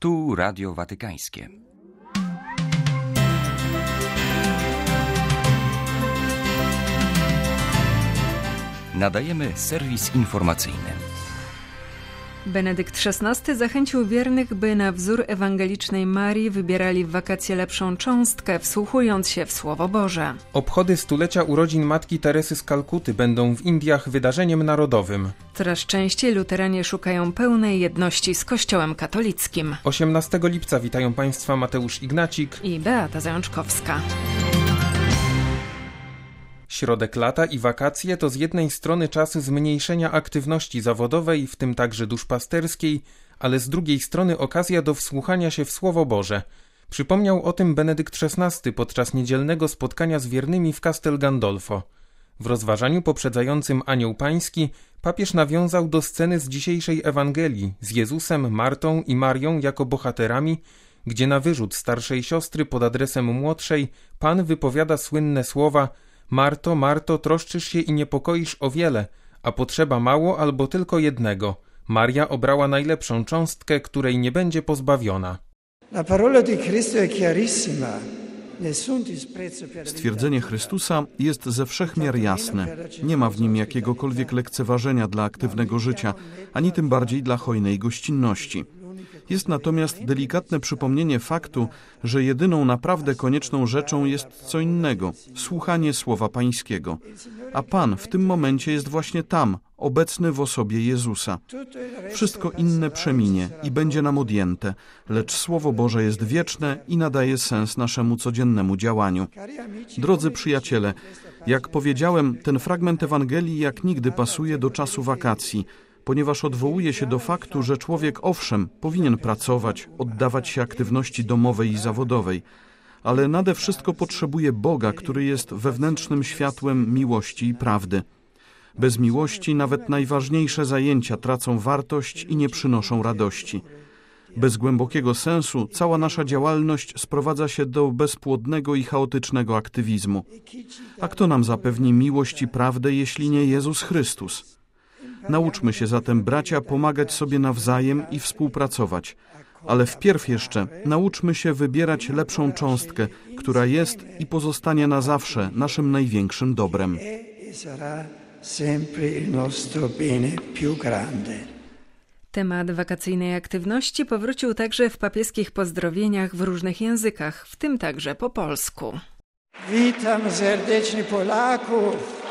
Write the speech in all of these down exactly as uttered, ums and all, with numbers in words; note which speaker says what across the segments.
Speaker 1: Tu Radio Watykańskie. Nadajemy serwis informacyjny.
Speaker 2: Benedykt szesnasty zachęcił wiernych, by na wzór ewangelicznej Marii wybierali w wakacje lepszą cząstkę, wsłuchując się w Słowo Boże.
Speaker 3: Obchody stulecia urodzin Matki Teresy z Kalkuty będą w Indiach wydarzeniem narodowym.
Speaker 2: Coraz częściej luteranie szukają pełnej jedności z Kościołem katolickim.
Speaker 3: osiemnastego lipca witają Państwa Mateusz Ignacik
Speaker 2: i Beata Zajączkowska.
Speaker 3: Środek lata i wakacje to z jednej strony czas zmniejszenia aktywności zawodowej, w tym także duszpasterskiej, ale z drugiej strony okazja do wsłuchania się w Słowo Boże. Przypomniał o tym Benedykt szesnasty podczas niedzielnego spotkania z wiernymi w Castel Gandolfo. W rozważaniu poprzedzającym Anioł Pański papież nawiązał do sceny z dzisiejszej Ewangelii z Jezusem, Martą i Marią jako bohaterami, gdzie na wyrzut starszej siostry pod adresem młodszej Pan wypowiada słynne słowa: Marto, Marto, troszczysz się i niepokoisz o wiele, a potrzeba mało albo tylko jednego. Maria obrała najlepszą cząstkę, której nie będzie pozbawiona.
Speaker 4: Stwierdzenie Chrystusa jest ze wszech miar jasne. Nie ma w nim jakiegokolwiek lekceważenia dla aktywnego życia, ani tym bardziej dla hojnej gościnności. Jest natomiast delikatne przypomnienie faktu, że jedyną naprawdę konieczną rzeczą jest co innego – słuchanie Słowa Pańskiego. A Pan w tym momencie jest właśnie tam, obecny w osobie Jezusa. Wszystko inne przeminie i będzie nam odjęte, lecz Słowo Boże jest wieczne i nadaje sens naszemu codziennemu działaniu. Drodzy przyjaciele, jak powiedziałem, ten fragment Ewangelii jak nigdy pasuje do czasu wakacji, ponieważ odwołuje się do faktu, że człowiek owszem powinien pracować, oddawać się aktywności domowej i zawodowej, ale nade wszystko potrzebuje Boga, który jest wewnętrznym światłem miłości i prawdy. Bez miłości nawet najważniejsze zajęcia tracą wartość i nie przynoszą radości. Bez głębokiego sensu cała nasza działalność sprowadza się do bezpłodnego i chaotycznego aktywizmu. A kto nam zapewni miłość i prawdę, jeśli nie Jezus Chrystus? Nauczmy się zatem, bracia, pomagać sobie nawzajem i współpracować, ale wpierw jeszcze nauczmy się wybierać lepszą cząstkę, która jest i pozostanie na zawsze naszym największym dobrem.
Speaker 2: Temat wakacyjnej aktywności powrócił także w papieskich pozdrowieniach w różnych językach, w tym także po polsku.
Speaker 5: Witam serdecznie Polaków!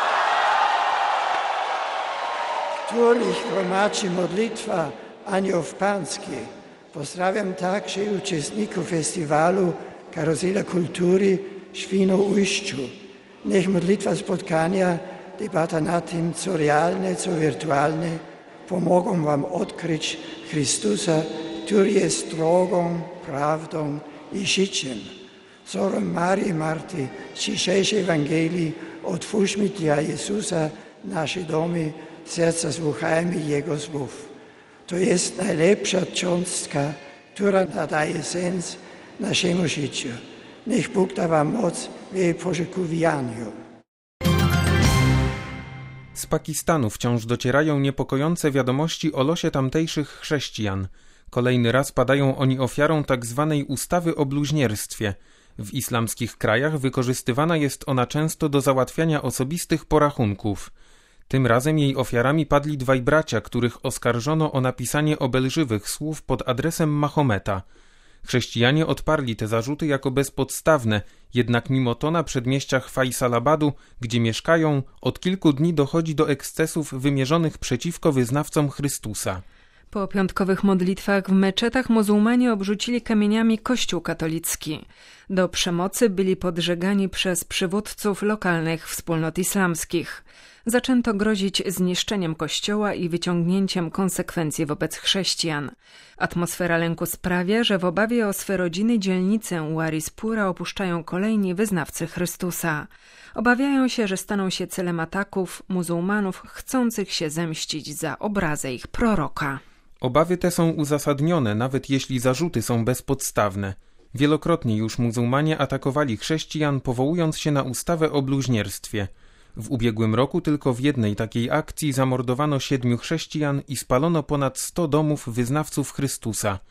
Speaker 5: Których gromadzi modlitwa Anioł Pański. Pozdrawiam także uczestników festiwalu Karuzela Kultury w Świnoujściu. Niech modlitwa spotkania, debata na tym, co realne, co wirtualne, pomogą wam odkryć Chrystusa, który jest drogą, prawdą i życiem. Wzorem Marii Marty z dzisiejszej Ewangelii otwórzmy dla Jezusa nasze domy, serca słuchajmy Jego słów. To jest najlepsza cząstka, która nadaje sens naszemu życiu. Niech Bóg da wam moc w jej poszukiwaniu.
Speaker 3: Z Pakistanu wciąż docierają niepokojące wiadomości o losie tamtejszych chrześcijan. Kolejny raz padają oni ofiarą tzw. ustawy o bluźnierstwie. W islamskich krajach wykorzystywana jest ona często do załatwiania osobistych porachunków. Tym razem jej ofiarami padli dwaj bracia, których oskarżono o napisanie obelżywych słów pod adresem Mahometa. Chrześcijanie odparli te zarzuty jako bezpodstawne, jednak mimo to na przedmieściach Faisalabadu, gdzie mieszkają, od kilku dni dochodzi do ekscesów wymierzonych przeciwko wyznawcom Chrystusa.
Speaker 2: Po piątkowych modlitwach w meczetach muzułmanie obrzucili kamieniami kościół katolicki. Do przemocy byli podżegani przez przywódców lokalnych wspólnot islamskich. Zaczęto grozić zniszczeniem kościoła i wyciągnięciem konsekwencji wobec chrześcijan. Atmosfera lęku sprawia, że w obawie o swe rodziny dzielnicę Warispura opuszczają kolejni wyznawcy Chrystusa. Obawiają się, że staną się celem ataków muzułmanów chcących się zemścić za obrazę ich proroka.
Speaker 3: Obawy te są uzasadnione, nawet jeśli zarzuty są bezpodstawne. Wielokrotnie już muzułmanie atakowali chrześcijan, powołując się na ustawę o bluźnierstwie. W ubiegłym roku tylko w jednej takiej akcji zamordowano siedmiu chrześcijan i spalono ponad sto domów wyznawców Chrystusa.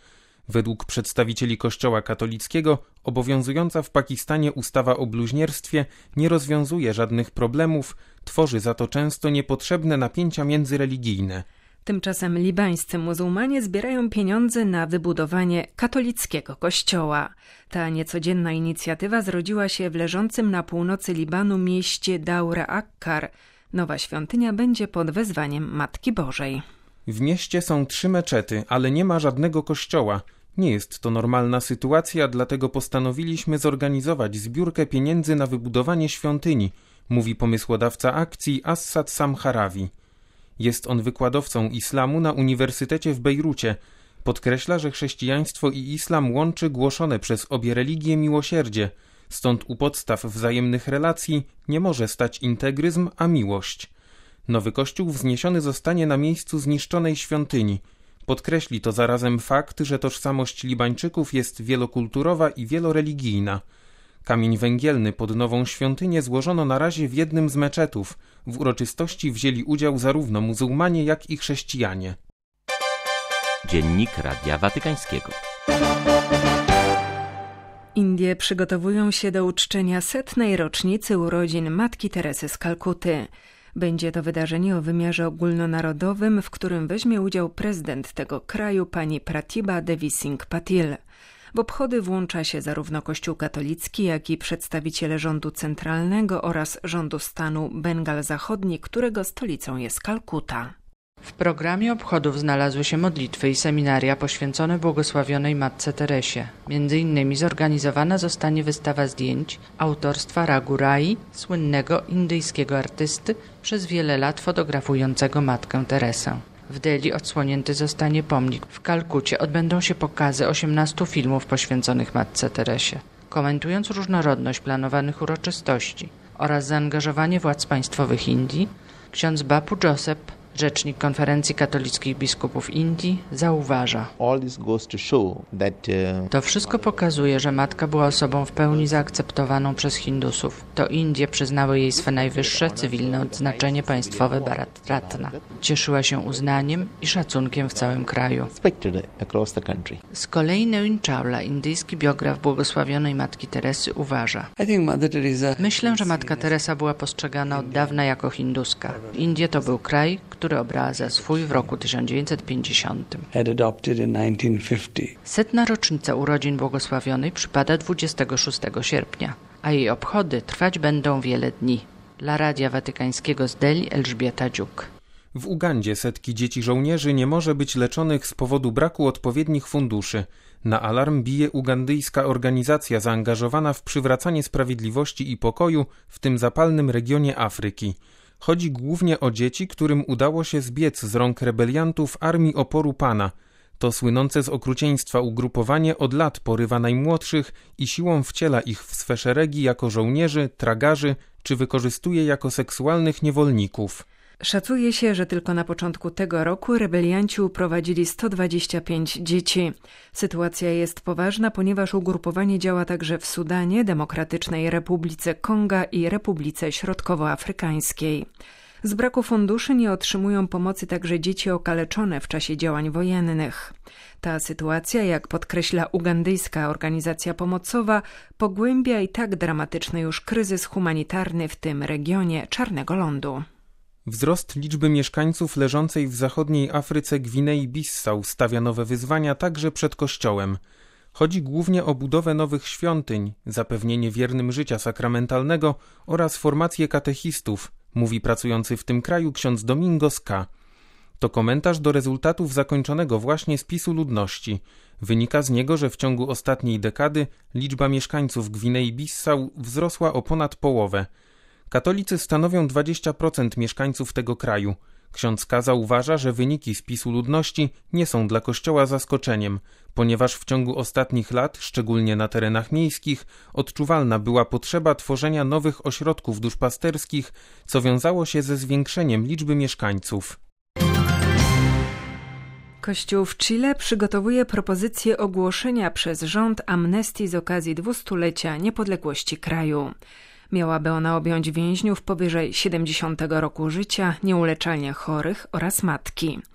Speaker 3: Według przedstawicieli Kościoła katolickiego obowiązująca w Pakistanie ustawa o bluźnierstwie nie rozwiązuje żadnych problemów, tworzy za to często niepotrzebne napięcia międzyreligijne.
Speaker 2: Tymczasem libańscy muzułmanie zbierają pieniądze na wybudowanie katolickiego kościoła. Ta niecodzienna inicjatywa zrodziła się w leżącym na północy Libanu mieście Daura Akkar. Nowa świątynia będzie pod wezwaniem Matki Bożej.
Speaker 3: W mieście są trzy meczety, ale nie ma żadnego kościoła. Nie jest to normalna sytuacja, dlatego postanowiliśmy zorganizować zbiórkę pieniędzy na wybudowanie świątyni, mówi pomysłodawca akcji Assad Samharawi. Jest on wykładowcą islamu na Uniwersytecie w Bejrucie. Podkreśla, że chrześcijaństwo i islam łączy głoszone przez obie religie miłosierdzie. Stąd u podstaw wzajemnych relacji nie może stać integryzm, a miłość. Nowy kościół wzniesiony zostanie na miejscu zniszczonej świątyni. Podkreśli to zarazem fakt, że tożsamość Libańczyków jest wielokulturowa i wieloreligijna. Kamień węgielny pod nową świątynię złożono na razie w jednym z meczetów. W uroczystości wzięli udział zarówno muzułmanie, jak i chrześcijanie.
Speaker 1: Dziennik Radia Watykańskiego.
Speaker 2: Indie przygotowują się do uczczenia setnej rocznicy urodzin Matki Teresy z Kalkuty. Będzie to wydarzenie o wymiarze ogólnonarodowym, w którym weźmie udział prezydent tego kraju, pani Pratibha Devi Singh Patil. W obchody włącza się zarówno Kościół katolicki, jak i przedstawiciele rządu centralnego oraz rządu stanu Bengal Zachodni, którego stolicą jest Kalkuta.
Speaker 6: W programie obchodów znalazły się modlitwy i seminaria poświęcone błogosławionej Matce Teresie. Między innymi zorganizowana zostanie wystawa zdjęć autorstwa Raghu Rai, słynnego indyjskiego artysty, przez wiele lat fotografującego Matkę Teresę. W Delhi odsłonięty zostanie pomnik. W Kalkucie odbędą się pokazy osiemnastu filmów poświęconych Matce Teresie. Komentując różnorodność planowanych uroczystości oraz zaangażowanie władz państwowych Indii, ksiądz Bapu Joseph, rzecznik Konferencji Katolickich Biskupów Indii, zauważa: to wszystko pokazuje, że matka była osobą w pełni zaakceptowaną przez Hindusów. To Indie przyznały jej swe najwyższe cywilne odznaczenie państwowe Bharat Ratna. Cieszyła się uznaniem i szacunkiem w całym kraju. Z kolei Newin Chawla, indyjski biograf błogosławionej Matki Teresy, uważa: myślę, że Matka Teresa była postrzegana od dawna jako hinduska. Indie to był kraj, który obrała za swój w roku tysiąc dziewięćset pięćdziesiątym. Setna rocznica urodzin błogosławionej przypada dwudziestego szóstego sierpnia, a jej obchody trwać będą wiele dni. Dla Radia Watykańskiego z Delhi Elżbieta Dziuk.
Speaker 3: W Ugandzie setki dzieci żołnierzy nie może być leczonych z powodu braku odpowiednich funduszy. Na alarm bije ugandyjska organizacja zaangażowana w przywracanie sprawiedliwości i pokoju w tym zapalnym regionie Afryki. Chodzi głównie o dzieci, którym udało się zbiec z rąk rebeliantów Armii Oporu Pana. To słynące z okrucieństwa ugrupowanie od lat porywa najmłodszych i siłą wciela ich w swe szeregi jako żołnierzy, tragarzy czy wykorzystuje jako seksualnych niewolników.
Speaker 2: Szacuje się, że tylko na początku tego roku rebelianci uprowadzili sto dwadzieścia pięć dzieci. Sytuacja jest poważna, ponieważ ugrupowanie działa także w Sudanie, Demokratycznej Republice Konga i Republice Środkowoafrykańskiej. Z braku funduszy nie otrzymują pomocy także dzieci okaleczone w czasie działań wojennych. Ta sytuacja, jak podkreśla ugandyjska organizacja pomocowa, pogłębia i tak dramatyczny już kryzys humanitarny w tym regionie Czarnego Lądu.
Speaker 3: Wzrost liczby mieszkańców leżącej w zachodniej Afryce Gwinei-Bissau stawia nowe wyzwania także przed Kościołem. Chodzi głównie o budowę nowych świątyń, zapewnienie wiernym życia sakramentalnego oraz formację katechistów, mówi pracujący w tym kraju ksiądz Domingos K. To komentarz do rezultatów zakończonego właśnie spisu ludności. Wynika z niego, że w ciągu ostatniej dekady liczba mieszkańców Gwinei-Bissau wzrosła o ponad połowę. Katolicy stanowią dwadzieścia procent mieszkańców tego kraju. Ksiądz Kaza uważa, że wyniki spisu ludności nie są dla Kościoła zaskoczeniem, ponieważ w ciągu ostatnich lat, szczególnie na terenach miejskich, odczuwalna była potrzeba tworzenia nowych ośrodków duszpasterskich, co wiązało się ze zwiększeniem liczby mieszkańców.
Speaker 2: Kościół w Chile przygotowuje propozycję ogłoszenia przez rząd amnestii z okazji dwustulecia niepodległości kraju. Miałaby ona objąć więźniów powyżej siedemdziesiątego roku życia, nieuleczalnie chorych oraz matki.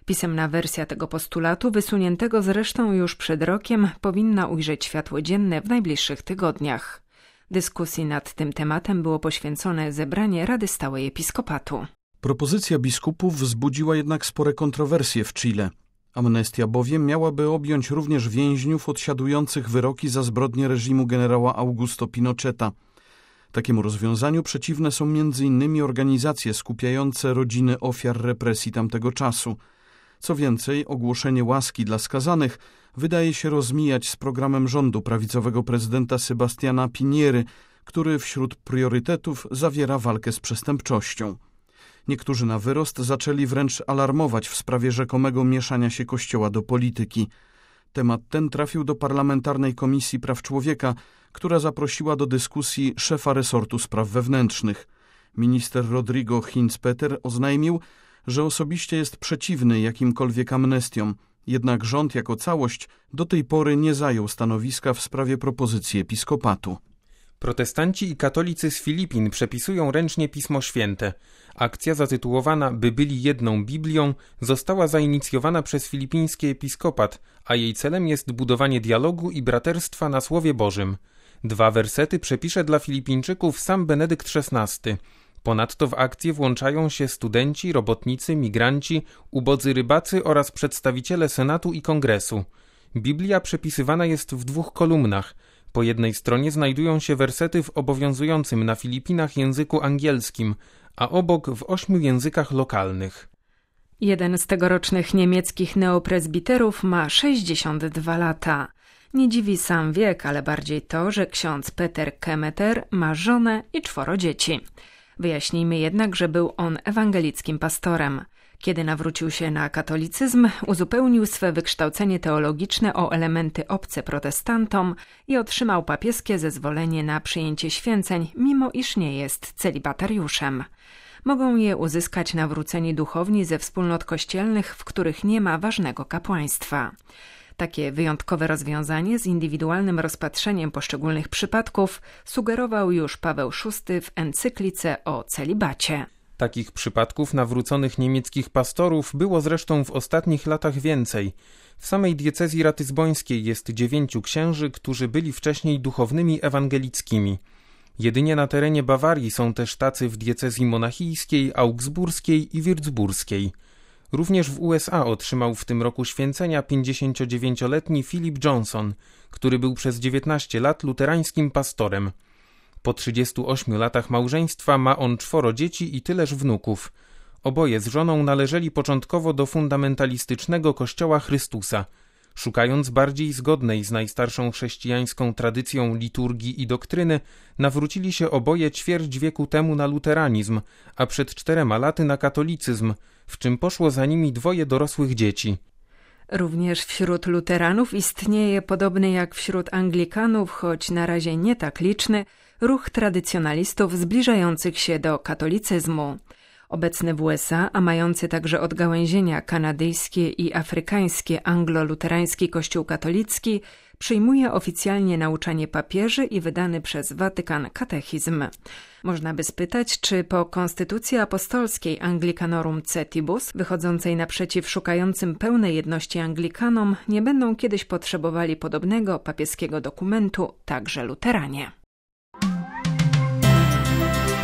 Speaker 2: Pisemna wersja tego postulatu, wysuniętego zresztą już przed rokiem, powinna ujrzeć światło dzienne w najbliższych tygodniach. Dyskusji nad tym tematem było poświęcone zebranie Rady Stałej Episkopatu.
Speaker 4: Propozycja biskupów wzbudziła jednak spore kontrowersje w Chile. Amnestia bowiem miałaby objąć również więźniów odsiadujących wyroki za zbrodnie reżimu generała Augusto Pinocheta. Takiemu rozwiązaniu przeciwne są między innymi organizacje skupiające rodziny ofiar represji tamtego czasu. Co więcej, ogłoszenie łaski dla skazanych wydaje się rozmijać z programem rządu prawicowego prezydenta Sebastiana Piñery, który wśród priorytetów zawiera walkę z przestępczością. Niektórzy na wyrost zaczęli wręcz alarmować w sprawie rzekomego mieszania się Kościoła do polityki. Temat ten trafił do Parlamentarnej Komisji Praw Człowieka, która zaprosiła do dyskusji szefa resortu spraw wewnętrznych. Minister Rodrigo Hinz-Peter oznajmił, że osobiście jest przeciwny jakimkolwiek amnestiom, jednak rząd jako całość do tej pory nie zajął stanowiska w sprawie propozycji episkopatu.
Speaker 3: Protestanci i katolicy z Filipin przepisują ręcznie Pismo Święte. Akcja zatytułowana „By byli jedną Biblią” została zainicjowana przez filipiński episkopat, a jej celem jest budowanie dialogu i braterstwa na Słowie Bożym. Dwa wersety przepisze dla Filipińczyków sam Benedykt szesnasty. Ponadto w akcję włączają się studenci, robotnicy, migranci, ubodzy rybacy oraz przedstawiciele Senatu i Kongresu. Biblia przepisywana jest w dwóch kolumnach. Po jednej stronie znajdują się wersety w obowiązującym na Filipinach języku angielskim, a obok w ośmiu językach lokalnych.
Speaker 2: Jeden z tegorocznych niemieckich neoprezbiterów ma sześćdziesiąt dwa lata. Nie dziwi sam wiek, ale bardziej to, że ksiądz Peter Kemeter ma żonę i czworo dzieci. Wyjaśnijmy jednak, że był on ewangelickim pastorem. Kiedy nawrócił się na katolicyzm, uzupełnił swe wykształcenie teologiczne o elementy obce protestantom i otrzymał papieskie zezwolenie na przyjęcie święceń, mimo iż nie jest celibatariuszem. Mogą je uzyskać nawróceni duchowni ze wspólnot kościelnych, w których nie ma ważnego kapłaństwa. Takie wyjątkowe rozwiązanie z indywidualnym rozpatrzeniem poszczególnych przypadków sugerował już Paweł szósty w encyklice o celibacie.
Speaker 3: Takich przypadków nawróconych niemieckich pastorów było zresztą w ostatnich latach więcej. W samej diecezji ratyzbońskiej jest dziewięciu księży, którzy byli wcześniej duchownymi ewangelickimi. Jedynie na terenie Bawarii są też tacy w diecezji monachijskiej, augsburskiej i würzburskiej. Również w U S A otrzymał w tym roku święcenia pięćdziesięciodziewięcioletni Philip Johnson, który był przez dziewiętnaście lat luterańskim pastorem. Po trzydziestu ośmiu latach małżeństwa ma on czworo dzieci i tyleż wnuków. Oboje z żoną należeli początkowo do fundamentalistycznego Kościoła Chrystusa. Szukając bardziej zgodnej z najstarszą chrześcijańską tradycją liturgii i doktryny, nawrócili się oboje ćwierć wieku temu na luteranizm, a przed czterema laty na katolicyzm, w czym poszło za nimi dwoje dorosłych dzieci.
Speaker 2: Również wśród luteranów istnieje, podobny jak wśród anglikanów, choć na razie nie tak liczny, ruch tradycjonalistów zbliżających się do katolicyzmu. Obecny w U S A, a mający także odgałęzienia kanadyjskie i afrykańskie anglo-luterański Kościół katolicki, przyjmuje oficjalnie nauczanie papieży i wydany przez Watykan katechizm. Można by spytać, czy po konstytucji apostolskiej Anglicanorum Cetibus, wychodzącej naprzeciw szukającym pełnej jedności Anglikanom, nie będą kiedyś potrzebowali podobnego papieskiego dokumentu także luteranie.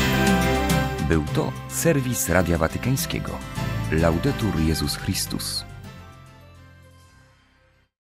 Speaker 1: Był to serwis Radia Watykańskiego. Laudetur Jezus Chrystus.